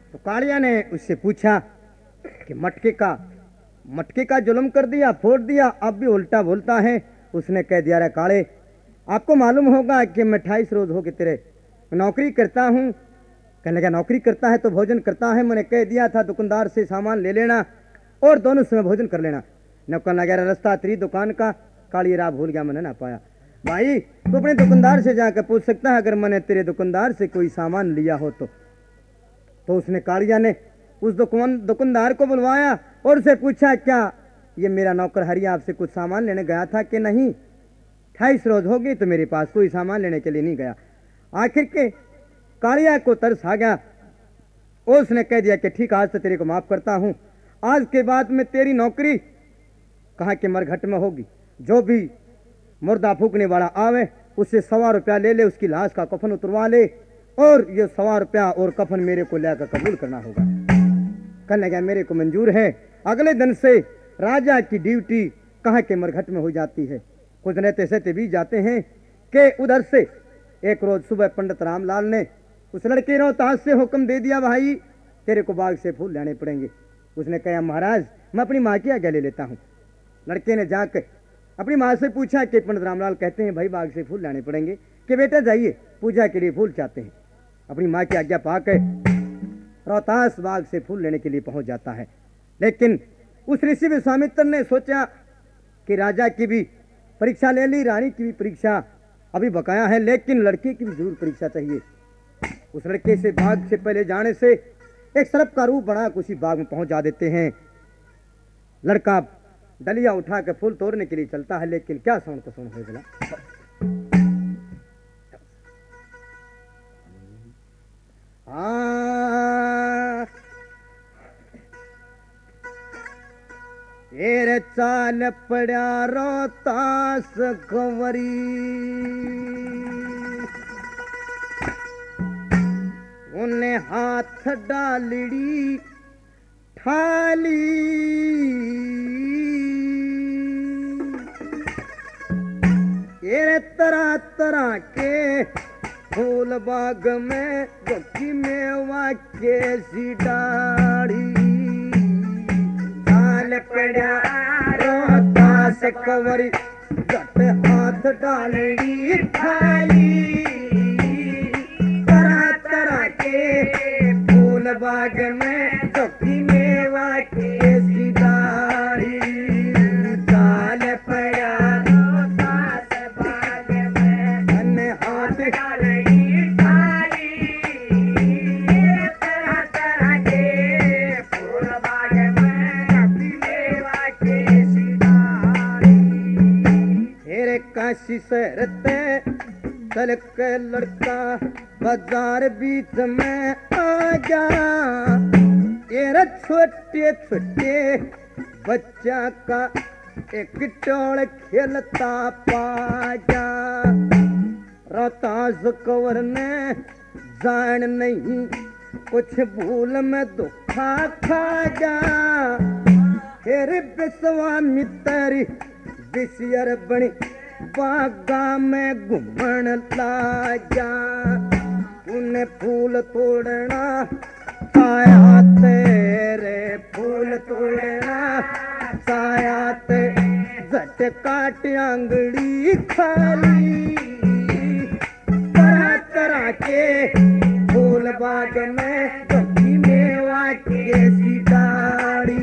तो कालिया ने उससे पूछा कि मटके का जुल्म कर दिया, फोड़ दिया, अब भी उल्टा बोलता है। उसने कह दिया, रे काले, आपको मालूम होगा कि मैं 28 रोज हो गए तेरे नौकरी करता हूँ। कहने लगा, नौकरी करता है तो भोजन करता है, मैंने कह दिया था दुकानदार से सामान ले लेना और दोनों समय भोजन कर लेना। नौकर लगा, रास्ता तेरी दुकान का, काली राह भूल गया, मैंने ना पाया। भाई तू अपने दुकानदार से जाकर पूछ सकता है, अगर मैंने तेरे दुकानदार से कोई सामान लिया हो तो उसने कालिया ने उस दुकानदार को बुलवाया और उसे पूछा, क्या ये मेरा नौकर हरिया आपसे कुछ सामान लेने गया था कि नहीं? 28 रोज हो गई तो मेरे पास कोई सामान लेने के लिए नहीं गया। आखिर के कालिया को तरस आ गया और उसने कह दिया कि ठीक, आज तो तेरे को माफ करता हूं, आज के बाद में तेरी नौकरी कहाँ के मरघट में होगी। जो भी मुर्दा फूकने वाला आवे उससे 100 रुपया ले ले, उसकी लाश का कफन उतरवा ले और ये 100 रुपया और कफन मेरे को लेकर कबूल करना होगा। कहने लगा, मेरे को मंजूर है। अगले दिन से राजा की ड्यूटी कहाँ के मरघट में हो जाती है। कुछ रहते सहते भी जाते हैं कि उधर से एक रोज सुबह पंडित रामलाल ने उस लड़के रोहतास से हुक्म दे दिया, भाई तेरे को बाग से फूल लाने पड़ेंगे। उसने कहा, महाराज मैं अपनी माँ की आज्ञा ले लेता हूँ। लड़के ने जाकर अपनी माँ से पूछा कि पंडित रामलाल कहते हैं भाई बाग से फूल लाने पड़ेंगे, कि बेटा जाइए पूजा के लिए फूल चाहते हैं। अपनी माँ की आज्ञा पाकर रोहतास बाग से फूल लेने के लिए पहुंच जाता है। लेकिन उस ऋषि विश्वामित्र ने सोचा कि राजा की भी परीक्षा ले ली, रानी की भी परीक्षा अभी बकाया है, लेकिन लड़के की भी जरूर परीक्षा चाहिए। उस लड़के से बाग से पहले जाने से एक सर्प का रूप बना उसी बाग में पहुंचा देते हैं। लड़का डलिया उठा के फूल तोड़ने के लिए चलता है, लेकिन क्या सुन को सुन हो गया। तेरे चाल पड़ा रोहतास कंवरी, उन्हें हाथ डालड़ी थाली, तेरे तरह तरह के फूल बाग में गोकी मेवा के सी डाढ़ी, चाल पड़ा रोहतास कंवरी, जट हाथ डालड़ी थाली, तरह तरह के फूल बाग में गोकी मेवा के सी डाढ़ी, चाल पड़ा रोहतास बाग में धन हाथ डालड़ी थाली, तरह तरह के फूल बाग में गोकी मेवा के सी डाढ़ी। तेरे काशी शहर ते चल के लड़का बाजार बीच में आ जा, तेरा छोटे छोटे बच्चा का एक टोल खेलता पा जा। रोहतास कंवर ने जान नहीं कुछ भूल में दुखा खा जा, फिर विश्वामित्र विषयर बनी बागा में घूमन लाजा, उन्हें फूल तोड़ना आया तेरे, फूल तोड़ना आया ते, झट काट आंगड़ी खाली, तरह तरह के फूल बाग में गोकी मेवा के सी डाढ़ी,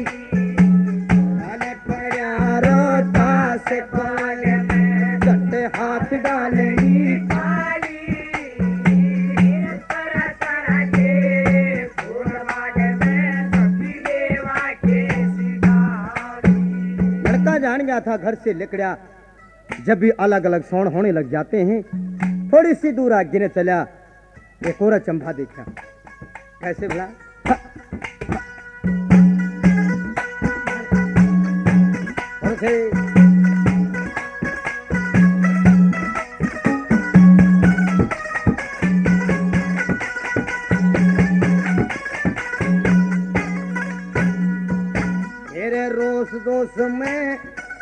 रोहतास बाग में झट हाथ डालड़ी थाली, तरह तरह के फूल बाग में गोकी मेवा के सी डाढ़ी। लड़का जान गया था, घर से निकला। जब भी अलग अलग सौण होने लग जाते हैं, थोड़ी सी दूर आगे ने चला, एक और चंबा देखा। कैसे बोला, मेरे रोस दोष में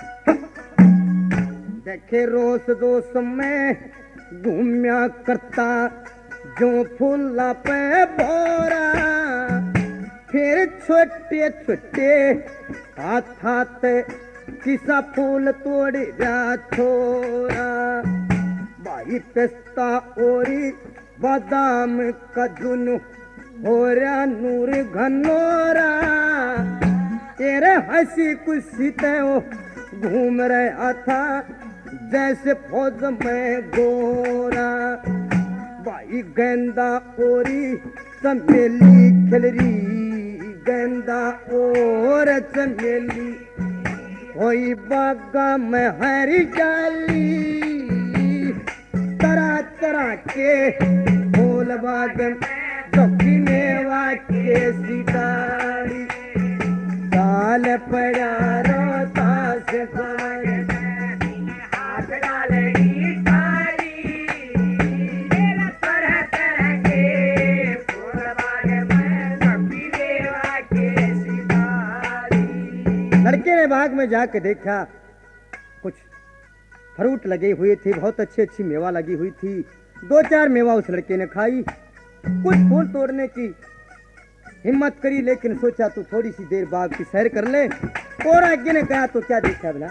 देखे, रोस दोष में घूमया करता जो फूला पे बोरा, छोटे छोटे हाथ किसा फूल तोड़ जा छोरा। भाई पिस्ता ओरी बादाम का धुन हो रहा नूर घनोरा। तेरे हंसी खुशी वो घूम रहा था जैसे फौज में गोरा। भाई गेंदा ओरी चमेली खिलरी, गेंदा और चमेली कोई बागा में हरी डाली। तरह तरह के फूल बाग मेवा के सितारी। डाल पड़ा रोता से हाथ डालनी तारी। तरह तरह के फूल बाग में मेवा के सितारी। लड़के ने बाग में जाके देखा कुछ फ्रूट लगे हुए थे, बहुत अच्छी अच्छी मेवा लगी हुई थी। 2-4 मेवा उस लड़के ने खाई। कुछ फूल तोड़ने की हिम्मत करी, लेकिन सोचा तो थोड़ी सी देर बाग की सैर कर ले। और आगे ने कहा तो क्या देखा बोला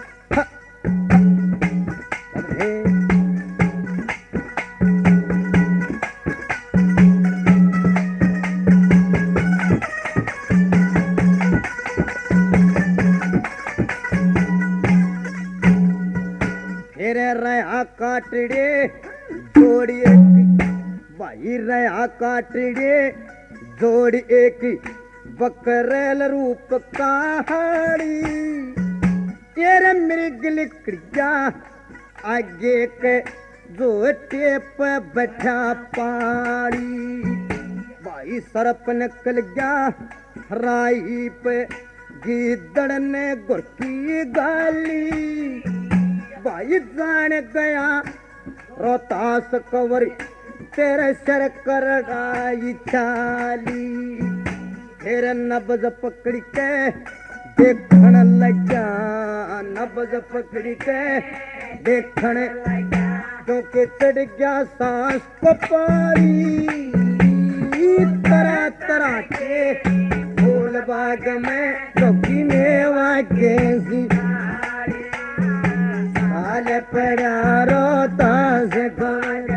फिर रहा काटड़े जोड़िए भाई, रहा काटड़े जोड़ एक बकरल रूप कहाड़ी। तेरे मृग लिखड़िया आगे के जो टेप बैठा पाड़ी। भाई सरप निकल गया राई पे गीदड़ ने गुरकी गाली। भाई जान गया रोहतास कवर तेरे सर कर डाई चाली। फिर नब्ज पकड़ के देखण लगा, नब्ज पकड़ के देखण क्योंकि चढ़ गया सांस को पारी। तरह तरह के फूल बाग में चौकी मेवा के सितारी। हाल पड़ा रोहतास कवर